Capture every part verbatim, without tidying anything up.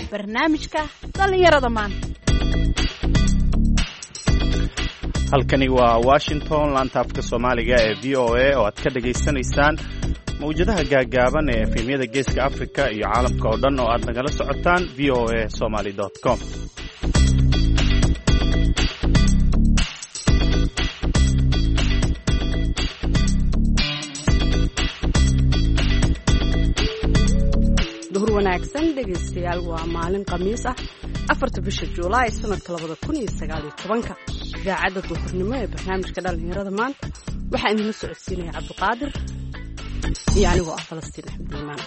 barnaamijka dhallinyarada maanta. halkani waa Washington, laanta afka Soomaaliga ee V O A oo aad ka dhageysanaysaan mawjadaha gaagaaban ee filimyada Geeska Afrika iyo caalamka oo dhan oo aad nagala socotaan v o a somali dot com. duhur wanaagsan dhegeystayaal, waa maalin khamiis ah afarta bisha Juulaay sanadka labada kun iyo sagaal iyo tobanka. idaacadda duhurnimo ee barnaamijka dhallinyarada maanta waxaa idinla socodsiinaya Cabdiqaadir iyo anigoo ah Falastiin Axmed Iimaan.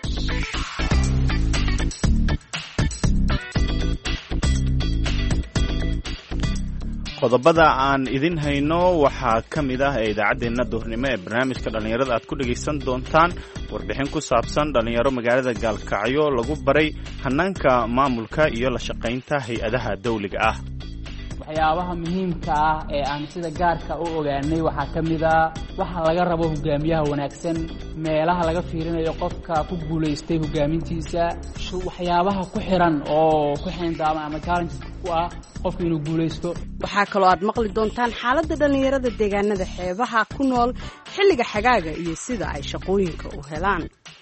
qodobada aan idin hayno waxaa ka mid ah ee idaacaddeenna duhurnimo ee barnaamijka dhallinyarada aad ku dhegaysan doontaan warbixin ku saabsan dhallinyaro magaalada Gaalkacyo lagu baray hanaanka maamulka iyo la shaqaynta hay-adaha dawliga ah. waxyaabaha muhiimka ah ee aan sida gaarka u ogaanay waxaa ka mid ah waxa laga rabo hogaamiyaha wanaagsan, meelaha laga fiirinayo qofka ku guulaystay hogaamintiisa, waxyaabaha ku xiran oo ku xeyndaama ama challenges ku ah qofka inuu guulaysto. waxaa kaloo aad maqli doontaan xaaladda dhallinyarada deegaanada xeebaha ku nool xilliga xagaaga iyo sida ay shaqooyinka u helaan.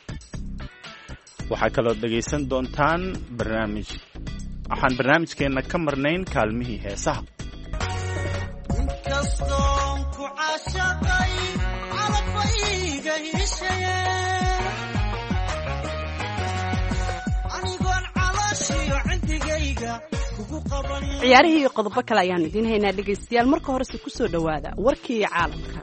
waxaa kaloo dhegaysan doontaan barnaamij waxaan barnaamijkeenna ka marnayn kaalmihii heesaha. inkastoon ku caashaqay calafayga heshaye anigoon calooshiyo cindigayga kugu qaban. ciyaarihii iyo qodobo kale ayaan idiin haynaa dhegaystayaal. marka horese ku soo dhowaada warkii caalamka.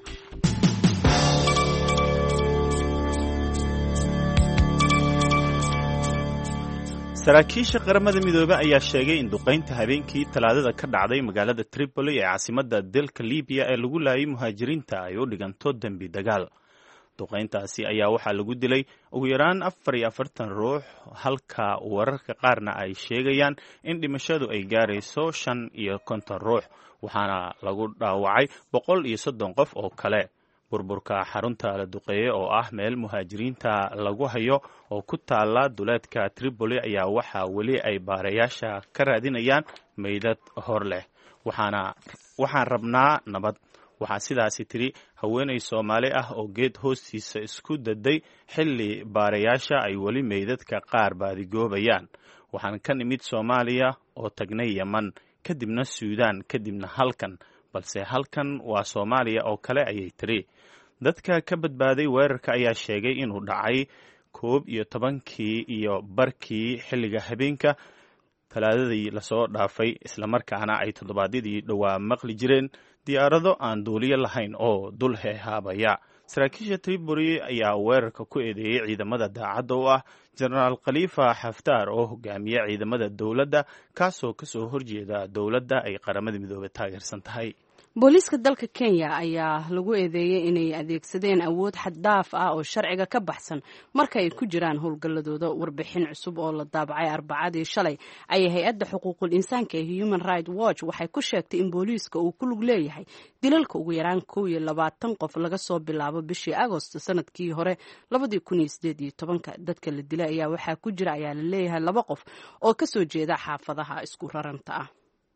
saraakiisha qaramada midoobey ayaa sheegay in duqaynta habeenkii talaadada ka dhacday magaalada Tripoli ee caasimadda dalka Liibiya ee lagu laayay muhaajiriinta ay u dhiganto dembi dagaal. duqayntaasi ayaa waxaa lagu dilay ugu yaraan afar iyo afartan ruux, halka wararka qaarna ay sheegayaan in dhimashadu ay gaarayso shan iyo konton ruux, waxaana lagu dhaawacay boqol iyo soddon qof oo kale. burburka xarunta la duqeeye oo ah meel muhaajiriinta lagu hayo oo ku taala duleedka Tripoli ayaa waxaa weli ay baarayaasha ka raadinayaan meydad hor leh. waxaana waxaan rabnaa nabad, waxaa sidaasi tiri haweenay Soomaali ah oo geed hoostiisa isku daday xilli baarayaasha ay weli meydadka qaar baadigoobayaan. waxaan ka nimid Soomaaliya oo tagnay Yemen, kadibna Suudaan, kadibna halkan, balse halkan waa Soomaaliya oo kale ayay tiri. dadka ka badbaaday weerarka ayaa sheegay inuu dhacay koob iyo tobankii iyo barkii xilliga habeenka talaadadii lasoo dhaafay, islamarkaana ay toddobaadyadii dhowaa maqli jireen diyaarado aan duuliyo lahayn oo dul heehaabaya. saraakiisha Tripoli ayaa weerarka ku eedeeyey ciidamada daacadda u ah jenaraal khaliifa xaftaar oo hogaamiya ciidamada dowladda, kaasoo kasoo horjeeda dowladda ay qaramada midoobey taageersan tahay. booliiska dalka Kenya ayaa lagu eedeeyay inay adeegsadeen awood xad dhaaf ah oo sharciga ka baxsan marka ay ku jiraan howlgalladooda. warbixin cusub oo la daabacay Arbacadii shalay ayay hay-adda xuquuqul insaanka ee Human Rights Watch waxay ku sheegtay in booliiska uu ku lug leeyahay dilalka ugu yaraan kow iyo labaatan qof laga soo bilaabo bishii Agoosto sanadkii hore labadii kun iyo siddeed iyo tobanka. dadka la dilay ayaa waxaa ku jira ayaa la leeyahay laba qof oo ka soo jeeda xaafadaha isku raranta ah.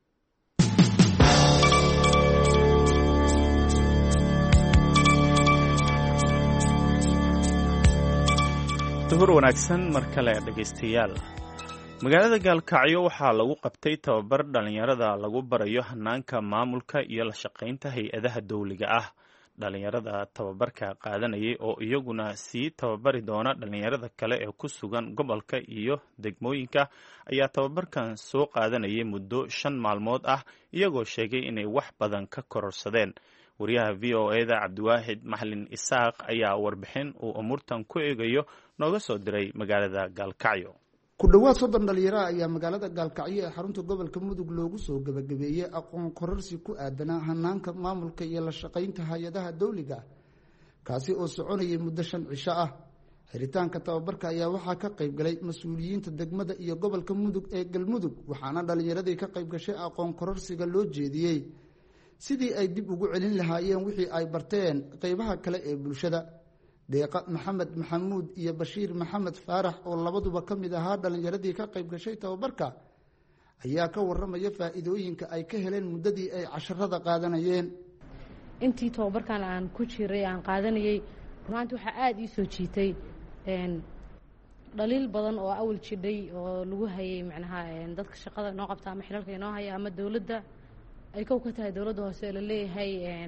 duhur wanaagsan mar kale dhegaystayaal. magaalada Gaalkacyo waxaa lagu qabtay tababar dhallinyarada lagu barayo hanaanka maamulka iyo la shaqaynta hay-adaha dawliga ah. dhallinyarada tababarka qaadanayay oo iyaguna sii tababari doona dhallinyarada kale ee ku sugan gobolka iyo degmooyinka ayaa tababarkan soo qaadanayay muddo shan maalmood ah, iyagoo sheegay inay wax badan ka kororsadeen. wariyaha V O A da Cabdiwaahid Maxlin Isaaq ayaa warbixin uu umurtan ku eegayo nooga soo diray magaalada Gaalkacyo. ku dhawaad soddon dhalinyaro ayaa magaalada Gaalkacyo ee xarunta gobolka Mudug loogu soo gabagabeeyay aqoon kororsi ku aadan hanaanka maamulka iyo la shaqaynta hay'adaha dawliga, kaasi oo soconayay muddo shan cisho ah. xiritaanka tababarka ayaa waxaa ka qayb galay mas'uuliyiinta degmada iyo gobolka Mudug ee Galmudug, waxaana dhalinyaradii ka qayb gashay aqoon kororsiga loo jeediyey sidii ay dib ugu celin lahaayeen wixii ay barteen qaybaha kale ee bulshada. deeqa maxamed maxamuud iyo bashiir maxamed faarax oo labaduba ka mid ahaa dhallinyaradii ka qayb gashay tababarka ayaa ka waramaya faa'iidooyinka ay ka heleen muddadii ay casharada qaadanayeen. intii tababarkan aan ku jiray aan qaadanayay runaantii waxaa aada ii soo jiitay dhaliil badan oo awal jidhay oo lagu hayay macnaha dadka shaqada inoo qabta ama xilalka inoo haya ama dowladda ay kow ka tahay dowladda hoose la leeyahay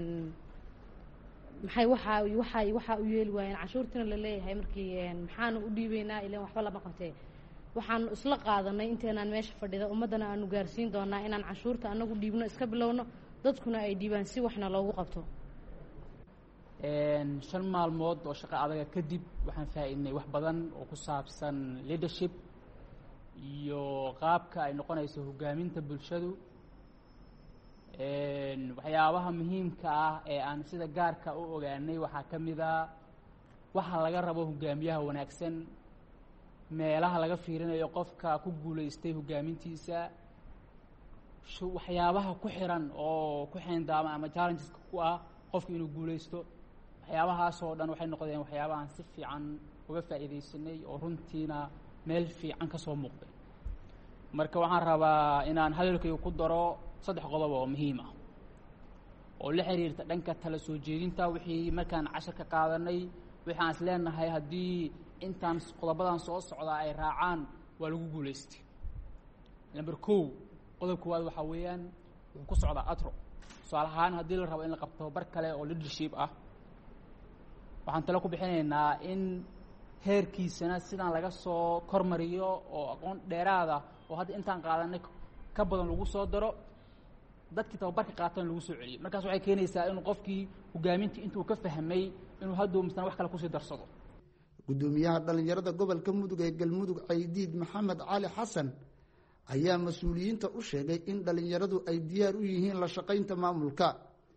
maxay waxaa waxaa waxaa u yeeli waayeen cashuurtiina la leeyahay markii maxaanu u dhiibaynaa ilaan waxba lama qabtee waxaanu isla qaadanay inteenaan meesha fadhida ummaddana aanu gaarsiin doonaa inaan cashuurta anagu dhiibno iska bilowno dadkuna ay dhiibaan si waxna loogu qabto. shan maalmood oo shaqo adaga kadib waxaan faa'iidnay wax badan oo ku saabsan leadership iyo qaabka ay noqonayso hogaaminta bulshadu. waxyaabaha muhiimka ah ee aan sida gaarka u ogaanay waxaa ka mid a waxa laga rabo hogaamiyaha wanaagsan, meelaha laga fiirinayo qofka ku guulaystay hogaamintiisa, waxyaabaha ku xiran oo ku xeendaama ama challengeska ku ah qofka inuu guulaysto. waxyaabahaas oo dhan waxay noqdeen waxyaabaha aan si fiican uga faa'iidaysanay oo runtiina meel fiican ka soo muuqday. marka waxaan rabaa inaan hadalkayga ku daro saddex qodob oo muhiim ah oo la xiriirta dhanka tala soo jeedinta. wixii markaan cashar ka qaadanay waxaan is leenahay haddii intaan qodobadan soo socdaa ay raacaan waa lagu guulaystay. number kow qodob koowaad waxaa weeyaan wuxuu ku socdaa atro. tusaale ahaan haddii la rabo in la qabto bar kale oo leadership ah, waxaan talo ku bixinaynaa in heerkiisana sidaan laga soo kormariyo oo aqoon dheeraada oo hadda intaan qaadanay ka badan lagu soo daro, dadkii tababarka qaatana lagu soo celiyo. markaas waxay keenaysaa inuu qofkii hogaamintii intuu ka fahmay inuu hadduu misna wax kale kusii darsado. gudoomiyaha dhallinyarada gobolka mudug ee galmudug caydiid maxamed cali xasan ayaa mas-uuliyiinta u sheegay in dhallinyaradu ay diyaar u yihiin la shaqaynta maamulka.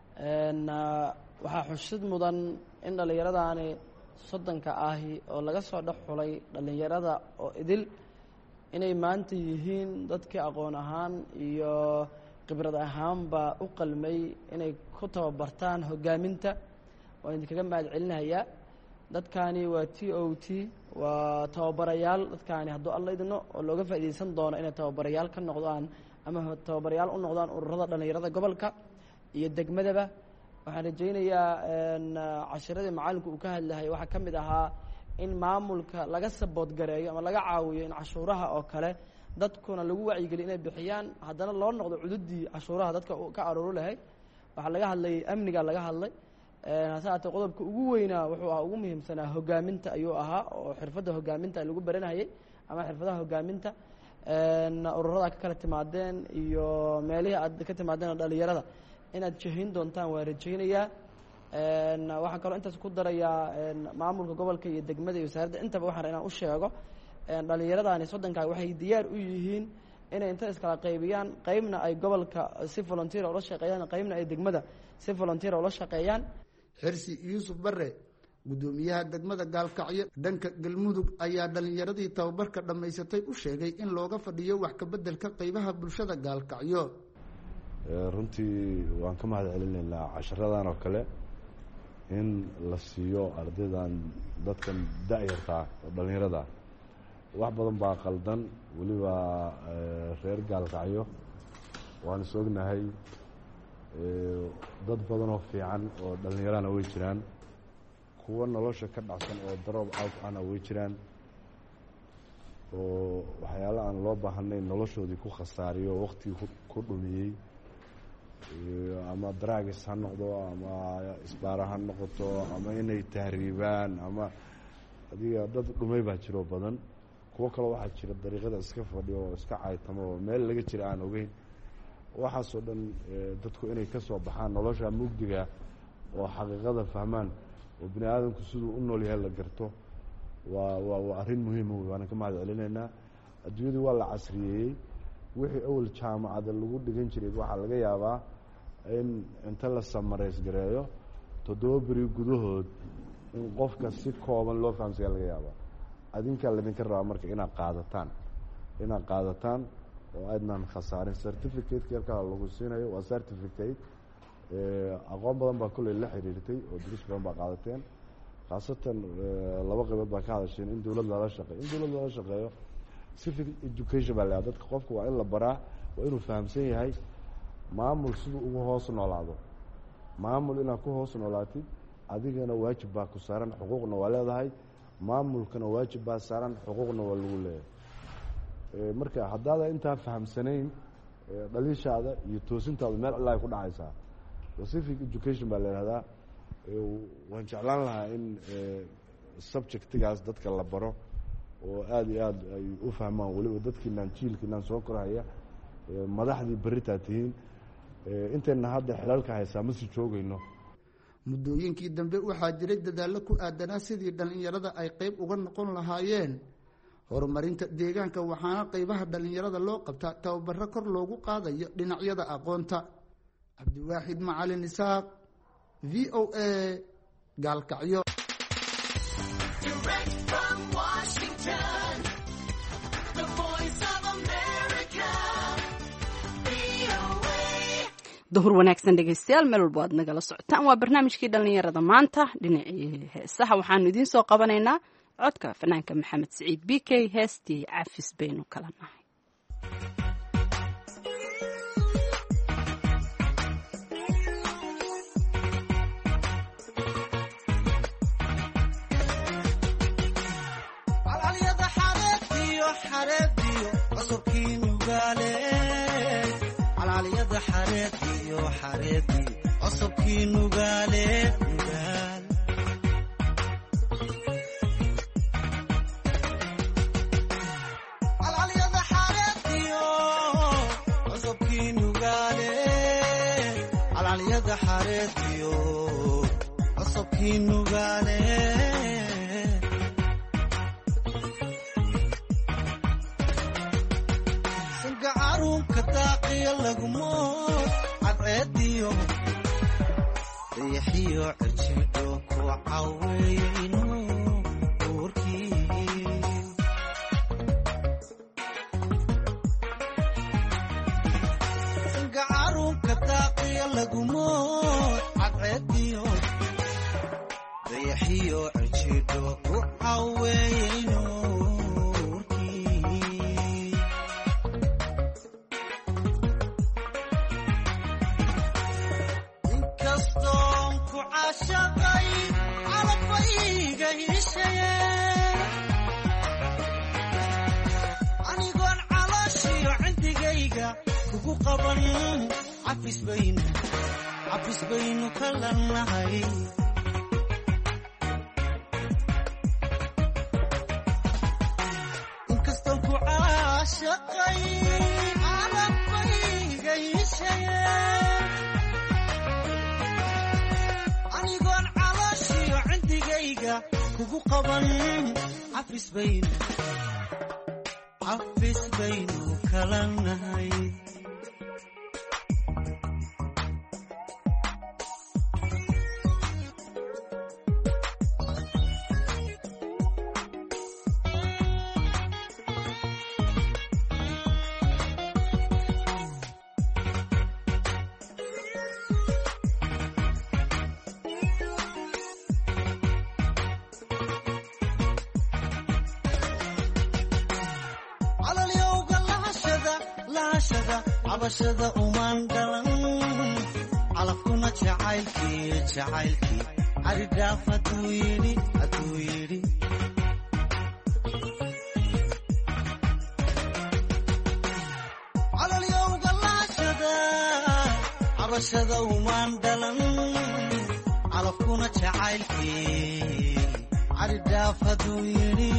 waxaa xusid mudan in dhallinyaradaani soddonka ahi oo laga soo dhex xulay dhallinyarada oo idil inay maanta yihiin dadkii aqoon ahaan iyo khibrad ahaanba u qalmay inay ku tababartaan hogaaminta. waan idinkaga mahad celinayaa. dadkaani waa t o t waa tababarayaal. dadkaani hadduu alla idino oo looga faa'iidaysan doono inay tababarayaal ka noqdaan ama tababarayaal u noqdaan ururada dhallinyarada gobolka iyo degmadaba. waxaan rajaynayaa cashiradii macalinku uu ka hadlahay waxaa ka mid ahaa in maamulka laga sabood gareeyo ama laga caawiyo in cashuuraha oo kale dadkuna lagu wacyigeliyo inay bixiyaan, haddana loo noqdo cududii cashuuraha dadka ka aruuri lahay. waxaa laga hadlayay amniga laga hadlay. hase haatee qodobka ugu weynaa wuxuu ahaa ugu muhiimsanaa hogaaminta ayuu ahaa oo xirfadda hogaaminta lagu baranayay ama xirfadaha hogaaminta. ururada ka kala timaadeen iyo meelihii aad ka timaadeen dhalinyarada inaad jahayn doontaan waa rajaynayaa. waxaan kaloo intaas ku darayaa maamulka gobolka iyo degmada iyo wasaaradda intaba waxaan inaan u sheego dhallinyaradaani soddonkaa waxay diyaar u yihiin inay inta iskala qaybiyaan, qaybna ay gobolka si volunteer ula shaqeeyaan, qaybna ay degmada si volunteer ula shaqeeyaan. xirsi yuusuf bare gudoomiyaha degmada gaalkacyo dhanka galmudug ayaa dhallinyaradii tababarka dhammaysatay u sheegay in looga fadhiyo wax ka beddelka qaybaha bulshada gaalkacyo. runtii waan ka mahad celinaynaa casharadan oo kale in la siiyo ardaydan dadkan da-yartaa oo dhallinyarada. wax badan baa qaldan weliba reer gaalkacyo waan is ognahay. dad badan oo fiican oo dhallinyarana way jiraan, kuwa nolosha ka dhacsan oo drop out ana way jiraan, oo waxyaala aan loo baahanayn noloshoodii ku khasaariyo waqtigii ku dhumiyey, ama dragis ha noqdo ama isbaara ha noqoto ama inay tahriibaan ama adiga dad dhumay baa jiro badan. kuwo kale waxaa jira dariiqada iska fadhiyo oo iska caytamo oo meel laga jira aan ogeyn. waxaasoo dhan dadku inay ka soo baxaan nolosha mugdiga oo xaqiiqada fahmaan oo bini aadamku siduu u nool yahay la garto waa waa waa arrin muhiim wey. waana ka mahad celinaynaa. adduunyadu waa la casriyeeyey. wixii awal jaamacada lagu dhigan jiray waxaa laga yaabaa in inta la samarays gareeyo toddoba beri gudahood in qofka si kooban loo fahamsaya laga yaabaa. adinkaa laydinka rabaa marka inaad qaadataan inaad qaadataan oo aadnaan khasaarin. certificateki halkaa lagu siinayo waa certificate aqoon badan baa kolley la xiriirtay oo duruus badan baa qaadateen. khaasatan laba qaybood baa ka hadasheen in dowlad lala shaqeeyo in dowlad lala shaqeeyo civic education baa leeyahay dadka qofka waa in la baraa waa inuu fahamsan yahay maamul siduu ugu hoos noolaado maamul inaad ku hoos noolaatid adigana waajib baa ku saaran xuquuqna waa leedahay maamulkana waajib baa saaran xuquuqna waa lagu leeyahay marka haddaada intaa fahamsanayn dhaliishaada iyo toosintaada meel alla ay ku dhacaysaa civic education baa la yihahdaa waan jeclaan lahaa in subjectigaas dadka la baro oo aada iyo aada ay u fahmaan weliba dadkiinaan jiilkiinaan soo korhaya madaxdii beritaa tihiin intayna hadda xilalka haysaa ma sii joogayno muddooyinkii dambe waxaa jiray dadaallo ku aadanaa sidii dhallinyarada ay qayb uga noqon lahaayeen horumarinta deegaanka waxaana qaybaha dhallinyarada loo qabtaa tababaro kor loogu qaadayo dhinacyada aqoonta cabdiwaaxid macalin isaaq v o a gaalkacyo duhur wanaagsan dhegaystayaal meel walbo aad nagala socotaan waa barnaamijkii dhallinyarada maanta dhinacii heesaha waxaanu idiin soo qabanaynaa codka fanaanka maxamed siciid b k heestii cafis baynu kala nahay cusubkii nugaale nugaal calcalyada xareediyo cusubkii nugaale calcalyada xareediyo cusubkii nugaale sanka caruunka daaqiya lagumood cadceediyo dayaxiyo cirjidho ku caweyno uurkii sanka caruunka daaqiya lagumood cadceediyo dayaxiyo cirjidho ku caweyno anigoon calooshiyo cindigayga kugu qaban cafis baynu cafis baynu kala nahay inkastoon ku caashaqay calabbayga iishaye anigoon calooshiyo cindigayga kugu qaban cafis baynu cafis baynu kala nahay cabashada umaan dhalan calafkuna jacaylkii jacaylkii caridhaaf hadduu yidhi hadduu yidhi calolyowga laashada cabashada umaan dhalan calafkuna jacaylkii caridhaaf hadduu yidhi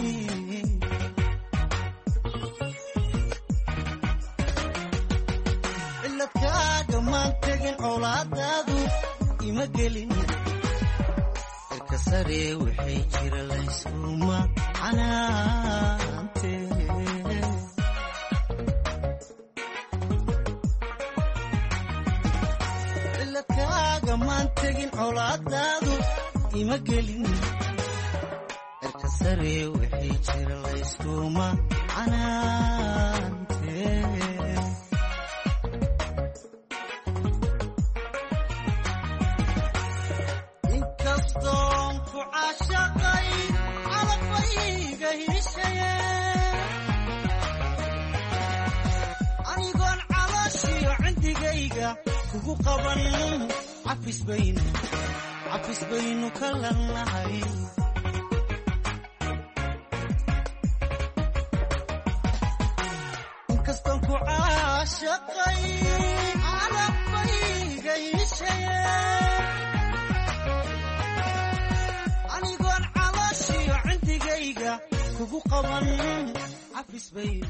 maan tegin colaadaadu ima gelin cirka sare waxay jira laysuma canaante ciladkaaga maan tegin colaadaadu ima gelin cirka sare waxay jira laysuma canaante caashaqay calafayga heshaye anigoon calooshiyo cindigayga kugu qaban cafis baynu cafis baynu kala nahay inkastaan ku caashaqay calafayga heshaye anigoon calooshiyo cindigayga kugu qaban cafis baynu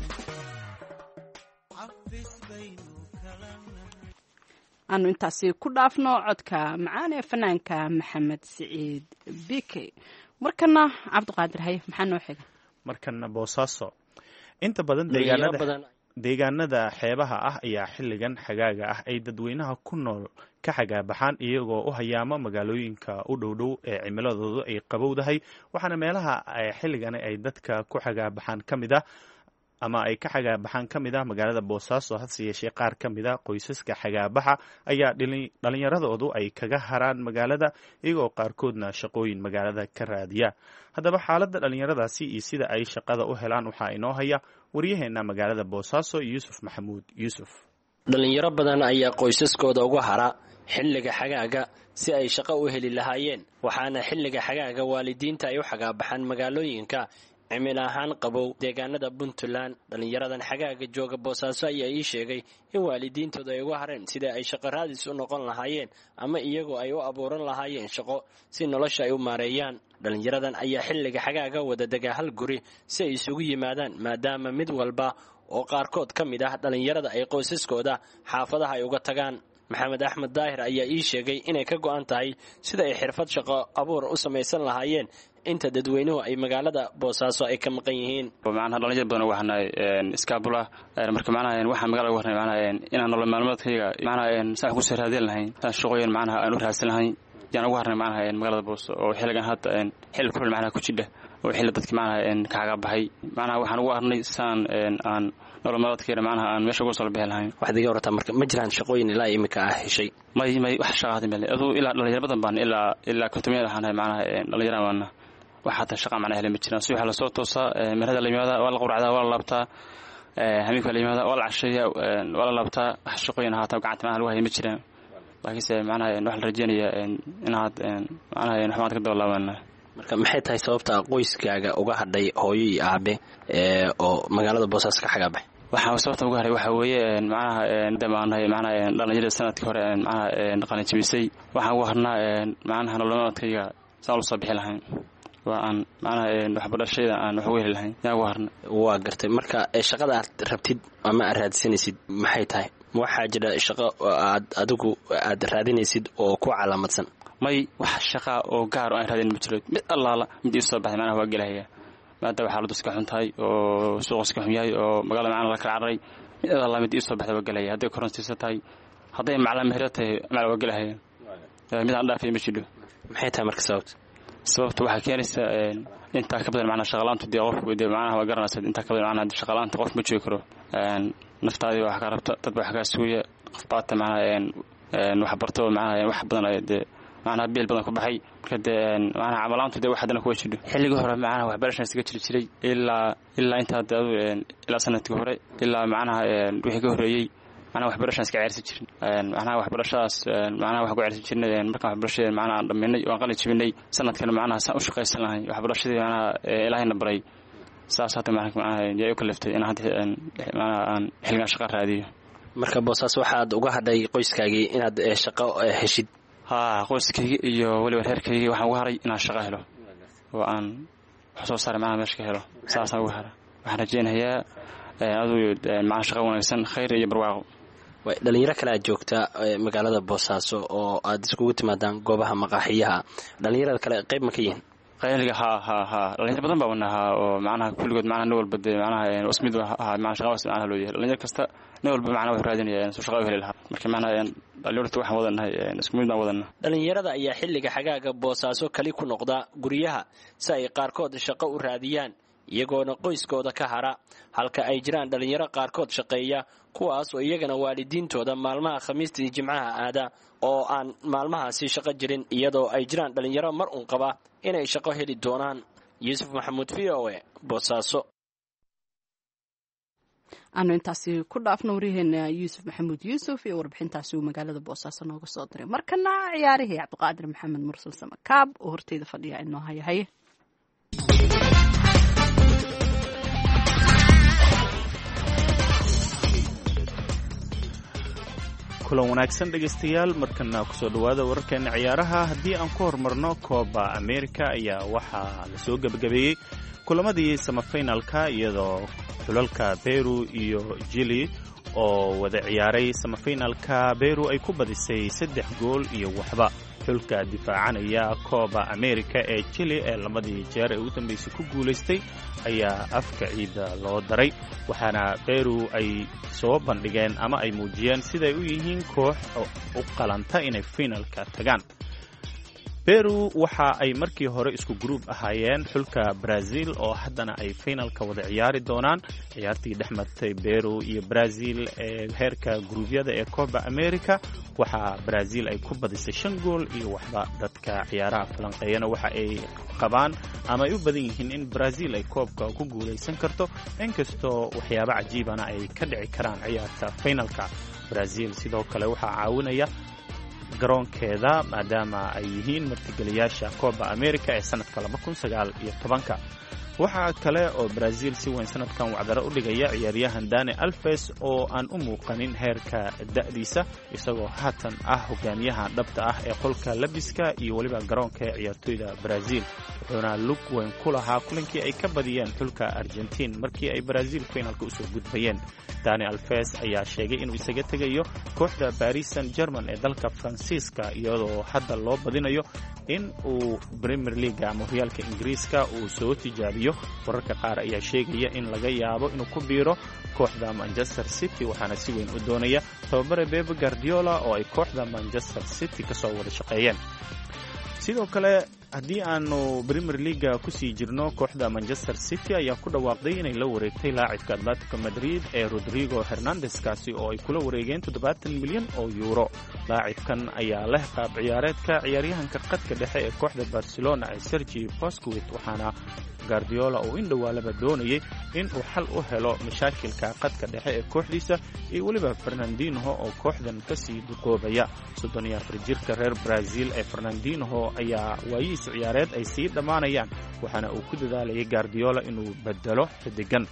cafis baynu kala nahay aanu intaasi ku dhaafno codka macaan ee fanaanka maxamed siciid bike markana cabdiqaadir haye maxaa noo xiga markana boosaaso inta badan deegaanada deegaanada xeebaha ah ayaa xilligan xagaaga ah ay dadweynaha ku nool ka xagaabaxaan iyagoo u hayaamo magaalooyinka u dhowdhow ee cimiladoodu ay qabowdahay waxaana meelaha xilligan ay dadka ku xagaabaxaan ka mid ah ama ay ka xagaabaxaan ka mid ah magaalada boosaaso hase yeeshee qaar ka mid a qoysaska xagaabaxa ayaa dhalinyaradoodu ay kaga haraan magaalada iyagoo qaarkoodna shaqooyin magaalada ka raadiya haddaba xaaladda dhalinyaradaasi iyo sida ay shaqada u helaan waxaa inoo haya waryaheena magaalada boosaaso yuusuf maxamuud yuusuf dhalinyaro badan ayaa qoysaskooda uga hara xilliga xagaaga si ay shaqo u heli lahaayeen waxaana xilliga xagaaga waalidiinta ay u xagaabaxaan magaalooyinka cimil ahaan qabow deegaanada puntland dhalinyaradan xagaaga jooga boosaaso ayaa ii sheegay in waalidiintooda ay uga hareen sida ay shaqo raadis u noqon lahaayeen ama iyagoo ay u abuuran lahaayeen shaqo si nolosha ay u maareeyaan dhalinyaradan ayaa xilliga xagaaga wada dega hal guri si ay isugu yimaadaan maadaama mid walba oo qaarkood ka mid ah dhalinyarada ay qoysaskooda xaafadaha ay uga tagaan maxamed axmed daahir ayaa ii sheegay inay ka go'an tahay sida ay xirfad shaqo abuur u samaysan lahaayeen inta dadweynuhu ay magaalada boosaaso ay ka maqan yihiin macnaha dhalinyaro badan waxaan nahay iskaabula marka macnaha waxaan magaalada uga harnay macnaha inaan nolol maalmeedkayga macnaha saan ku soo raadin lahayn saan shaqooyin macnaha aan u raadsan lahayn yaan uga harnay macnaha magaalada booso oo xilligan hadda xilli kulul macnaha ku jidha oo xilli dadka macnaha ka caga baxay macnaha waxaan uga harnay saan aan nolol maalmeedkayga macnaha aan meesha uga soo bixi lahayn waxaad iga wartaa marka ma jiraan shaqooyin ilaa imika ah heshay may may wax shaqaad meel aduu ilaa dhalinyaro badan baan ilaa ilaa kontomiya waxaan nahay macnaha dhalinyaro baana waxaata shaqa macnaha hele ma jiraan si waxa la soo toosaa meherada la yimaada waa la quracdaa waa la laabtaa hamiinka la yimaada waa la casheeya waa la laabtaa wax shaqooyin haata gacanta macnaha lagu haya ma jiraan laakiinse macnaha waxaa la rajeynayaa inaad macnaha waxbaad ka daba laabana marka maxay tahay sababta qoyskaaga uga hadhay hooyo iyo aabe oo magaalada boosaaso ka xagaabaxay waxaa sababta uga hadhay waxaa weeye macnaha damaanahay macnaha dhalinyarada sanadkii hore macnaha qalin jabisay waxaan uga harnaa macnaha nololmaalmeedkayga saan ula soo bixi lahayn waa aan macnaha waxbarashada aan wax uga heli lahayn yaan uga harnay waa gartay marka shaqada aad rabtid ama aad raadsanaysid maxay tahay waxaa jira shaqo aad adigu aad raadinaysid oo ku calaamadsan may wax shaqa oo gaar oo aan raadin ma jiro mid allaala mid ii soo baxday macnaha waa gelahaya maadaama xaaladdu iska xun tahay oo suuqa iska xun yahay oo magaalada macnaha la kala cararay mid allaala mid ii soo baxday waa gelahaya hadday korontiisa tahay hadday maclaa mehero tahay macnaa waa gelahaya mid aan dhaafay ma jidho maxay tahay marka sababta sababta waxaa keenaysa intaa ka badan macnaha shaqalaantu dee qofku dee macnaha waa garanaysa intaa ka badan macnaha shaqalaanta qof ma joogi karo naftaadii wax ka rabta dad wax ka suuya qof baata macnaha wax barto macnaha wax badan dee macnaha biil badan ku baxay marka dee macnaha camalaantu dee wax haddana kuwa jidho xilligii hore macnaha waxbarashaan isaga jiri jiray ilaa ilaa intaa dee adu ilaa sanadkii hore ilaa macnaha wixii ka horreeyey macnaha waxbarashaan iska ceersi jirin macnaha waxbarashadaas macnaha wax ku ceersi jirnay markaan waxbarashadii macnaha aan dhammaynay oo aan qalin jabinay sanadkana macnaha saan u shaqaysan lahay waxbarashadii macnaha ilaahayna baray saas hadda macnaha yaa u kaliftay in hadda macnaha aan xilligan shaqo raadiyo marka boosaas waxaad uga hadhay qoyskaagii inaad shaqo heshid haa qoyskaygii iyo weliba reerkaygii waxaan uga haray inaan shaqo helo oo aan wax soo saaray macnaha meesha ka helo saasaan uga hara waxaan rajeynayaa aduu macnaha shaqo wanaagsan khayr iyo barwaaqo dhalinyaro kale aad joogta magaalada boosaaso oo aad iskugu timaadaan goobaha maqaaxiyaha dhalinyarada kale qayb ma ka yihiin qayliga haa haa haa dhalinyaro badan baa wanahaa oo macnaha kulligood macnaha nin walba dee macnaha ismid ahaa macnaha shaqadaas macnaha loo yahay dhalinyaro kasta nin walba macnaha wuxuu raadinaya soo shaqo u heli lahaa marka macnaha dhalinyarta waxaan wadanahay isku mid baan wadana dhalinyarada ayaa xilliga xagaaga boosaaso kali ku noqda guryaha si ay qaarkood shaqo u raadiyaan iyagoona qoyskooda ka hara halka ay jiraan dhallinyaro qaarkood shaqeeya kuwaas oo iyagana waalidiintooda maalmaha khamiista iyo jimcaha aada oo aan maalmahaasi shaqo jirin iyadoo ay jiraan dhallinyaro mar uun qaba inay shaqo heli doonaan. yuusuf maxamuud v o e boosaaso. aanu intaasi ku dhaafno waryaheena yuusuf maxamuud yuusuf iyo warbixintaasi uu magaalada boosaaso nooga soo diray. markana ciyaarihii cabdiqaadir maxamed mursal samakaab oo horteyda fadhiya inoo haya haye. kulan wanaagsan dhegaystayaal, markana kusoo dhawaada wararkeena ciyaaraha. haddii aan ku hormarno Copa America ayaa waxaa lasoo gebagabeeyey kulamadii samafinalka iyadoo xulalka Peru iyo Chile oo wada ciyaaray samafinalka. Peru ay ku badisay saddex gool iyo waxba. xulka difaacanaya Copa America ee Chile ee labadii jeer ee ugu dambeysay ku guulaystay ayaa afka ciida loo daray, waxaana Peru ay soo bandhigeen ama ay muujiyeen siday u yihiin koox u qalanta inay finalka tagaan. Peru waxa ay markii hore isku group ahaayeen xulka Brazil oo haddana ay finalka wada ciyaari doonaan. ciyaartii dhexmartay Peru iyo Brazil ee heerka gruubyada ee Copa America waxa Brazil ay ku badisay shan gool iyo waxba. dadka ciyaaraha falanqeeyana waxa ay qabaan ama ay u badan yihiin in Brazil ay koobka ku guuleysan karto, inkastoo waxyaabo cajiibana ay ka dhici karaan ciyaarta finalka. Brazil sidoo kale waxa caawinaya garoonkeeda maadaama ay yihiin martigeliyaasha Copa America ee sanadka laba kun sagaal iyo tobanka. waxaa kale oo Brazil si weyn sanadkan wacdaro u dhigaya ciyaaryahan Dani Alves oo aan u muuqanin heerka da'diisa, isagoo haatan ah hogaamiyaha dhabta ah ee qolka labiska iyo waliba garoonka ee ciyaartoyda Brazil, wuxuuna lug weyn ku lahaa kulankii ay ka badiyeen xulka Argentine markii ay Brazil finalka usoo gudbayeen. Dani Alves ayaa sheegay inuu isaga tegayo kooxda Paris Saint-Germain ee dalka Faransiiska, iyadoo hadda loo badinayo in uu Premier League ama horyaalka Ingiriiska uu soo tijaabiyo. wararka qaar ayaa sheegaya in laga yaabo inuu ku biiro kooxda Manchester City, waxaana si weyn u doonaya tababare Pep Guardiola oo ay kooxda Manchester City ka soo wada shaqeeyeen. sidoo kale haddii aanu Premier League ku sii jirno, kooxda Manchester City ayaa ku dhawaaqday inay la wareegtay laacibka Atletico Madrid ee Rodrigo Hernandez kaasi oo ay kula wareegeen toddobaatan milyan oo euro. laacibkan ayaa leh qaab ciyaareedka ciyaaryahanka qadka dhexe ee kooxda Barcelona ee Sergio Busquets, waxaana Guardiola oo in dhawaalaba doonayay in uu xal u helo mashaakilka qadka dhexe ee kooxdiisa iyo waliba Fernandinho oo kooxdan ka sii duqoobaya. soddon iyo afar jirka reer Brazil ee Fernandinho ayaa waayihiisa ciyaareed ay sii dhammaanayaan, waxaana uu ku dadaalayay Guardiola inuu bedelo xidigan.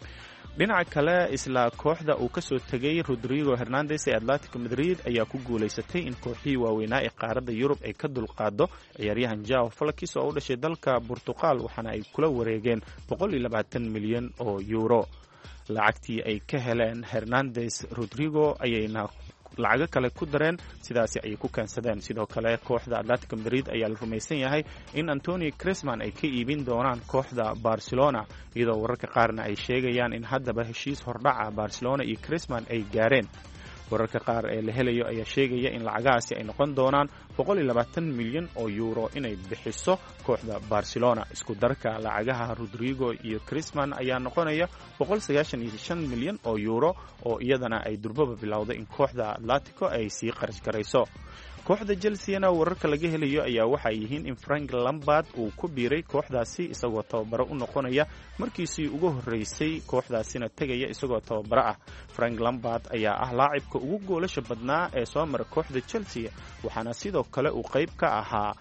dhinaca kale, isla kooxda uu ka soo tegay Rodrigo Hernandez ee Atletico Madrid ayaa ku guulaysatay in kooxihii waaweynaa ee qaaradda Yurub ay ka dulqaado ciyaaryahan Joao Felix oo u dhashay dalka Portugal, waxaana ay kula wareegeen boqol iyo labaatan milyan oo euro. lacagtii ay ka heleen Hernandez Rodrigo ayayna lacago kale ku dareen, sidaasi ayay ku keensadeen. sidoo kale kooxda Atletico Madrid ayaa la rumaysan yahay in Antonio Griezmann ay ka iibin doonaan kooxda Barcelona, iyadoo wararka qaarna ay sheegayaan in haddaba heshiis hordhaca Barcelona iyo Griezmann ay gaareen. wararka qaar ee la helayo ayaa sheegaya in lacagahaasi ay noqon doonaan boqol iyo labaatan milyan oo euro inay bixiso kooxda Barcelona. isku darka lacagaha Rodrigo iyo Griezmann ayaa noqonaya boqol sagaashan iyo shan milyan oo euro, oo iyadana ay durbaba bilowday in kooxda Atletico ay sii qarash garayso. kooxda Chelsea-na wararka laga helayo ayaa waxay yihiin in Frank Lampard uu ku biiray kooxdaasi isagoo tababaro u noqonaya markiisii ugu horeysay, kooxdaasina tegaya isagoo tababaro ah. Frank Lampard ayaa ah laacibka ugu goolasha badnaa ee soo mara kooxda Chelsea, waxaana sidoo kale uu qayb ka ahaa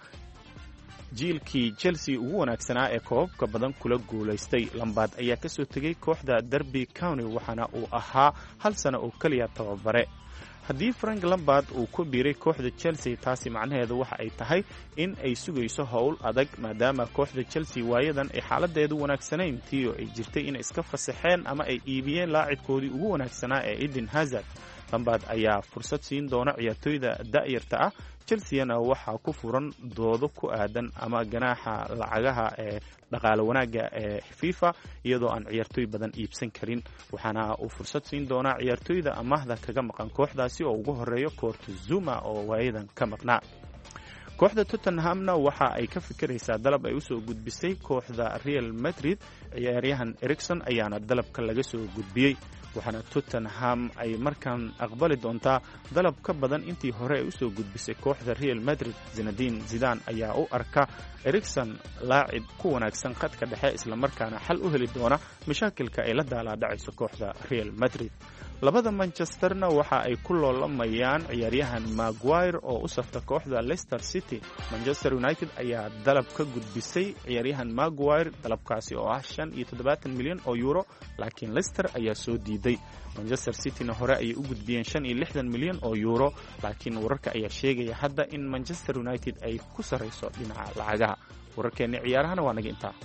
jiilkii Chelsea ugu wanaagsanaa ee koobabka badan kula guulaystay. Lampard ayaa ka soo tegay kooxda Derby County, waxaana uu ahaa hal sano oo kaliya tababare. haddii Frank Lampard uu ku biiray kooxda Chelsea, taasi macnaheedu waxa ay tahay in ay sugayso howl adag, maadaama kooxda Chelsea waayadan ay xaaladeedu wanaagsanayn, tiyo ay jirtay inay iska fasaxeen ama ay iibiyeen laacibkoodii ugu wanaagsanaa ee Eden Hazard. Lampard ayaa fursad siin doona ciyaartoyda da'yarta ah. Chelsea-na waxaa ku furan doodo ku aadan ama ganaaxa lacagaha ee dhaqaale wanaagga ee FIFA, iyadoo aan ciyaartoy badan iibsan karin, waxaana uu fursad siin doonaa ciyaartoyda amaahda kaga maqan kooxdaasi oo ugu horeeyo Kurt Zouma oo waayadan ka maqnaa. kooxda tottenhamna waxa ay ka fikiraysaa dalab ay usoo gudbisay kooxda real madrid. ciyaaryahan ericson ayaana dalabka laga soo gudbiyey, waxaana tottenham ay markaan aqbali doontaa dalab ka badan intii hore ay usoo gudbisay kooxda real madrid. zinedine zidane ayaa u arka ericson laacib ku wanaagsan khadka dhexe, islamarkaana xal u heli doona mashaakilka ay la daalaadhacayso kooxda real madrid. labada manchesterna waxa ay ku loolamayaan ciyaaryahan maguire oo u safta kooxda leicester city. manchester united ayaa dalab ka gudbisay ciyaaryahan maguire, dalabkaasi oo ah shan iyo toddobaatan milyan oo euro, laakiin leicester ayaa soo diiday. manchester cityna hore ayay u gudbiyeen shan iyo lixdan milyan oo euro, laakiin wararka ayaa sheegaya hadda in manchester united ay ku sarrayso dhinaca lacagaha. wararkeenni ciyaarahana waa naga intaa.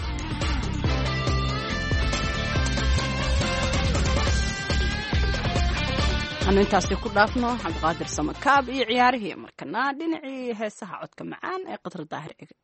anu intaasi ku dhaafno cabdiqaadir samakaab iyo ciyaarihii markana dhinacii heesaha codka macaan ee qadra daahir ege.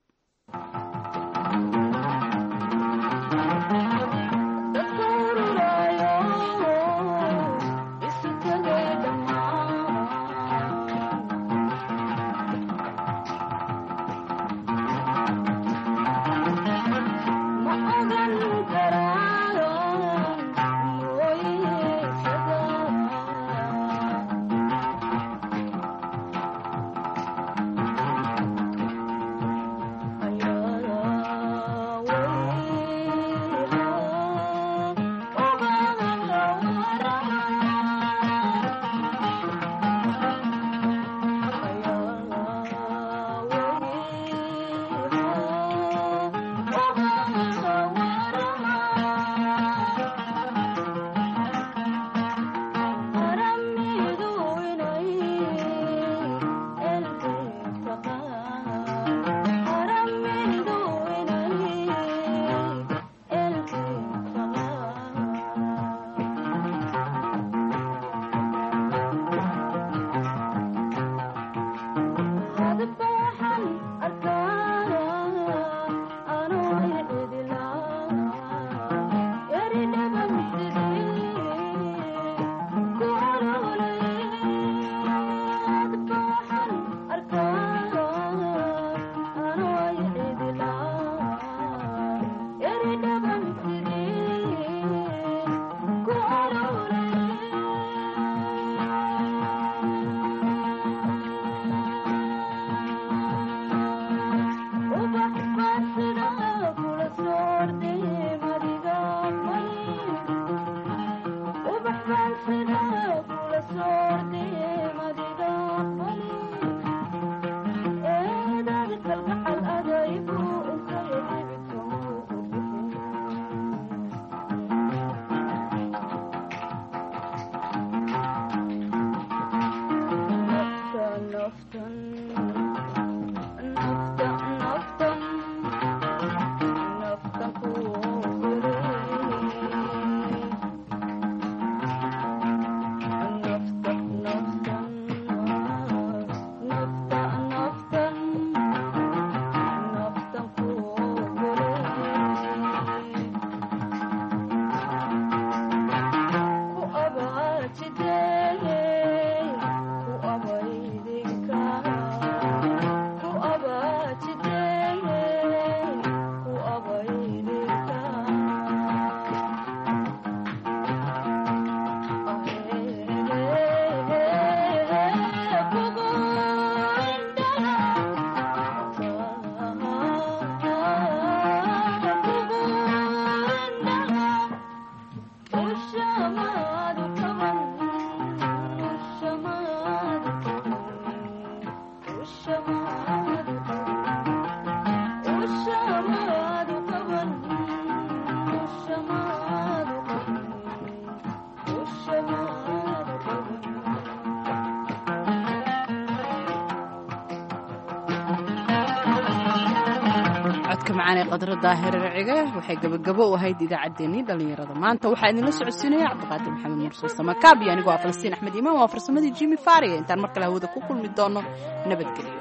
macaan qadra daahir riciga waxay gabagabo u ahayd idaacadeennii dhalinyarada maanta waxaa idinla socodsiinaya cabdiqaadir maxamed mursal samakaab iyo anigoo ah falastiin axmed imaan waa farsamadii jimi faariya intaan mar kale hawada ku kulmi doono nabadgelyo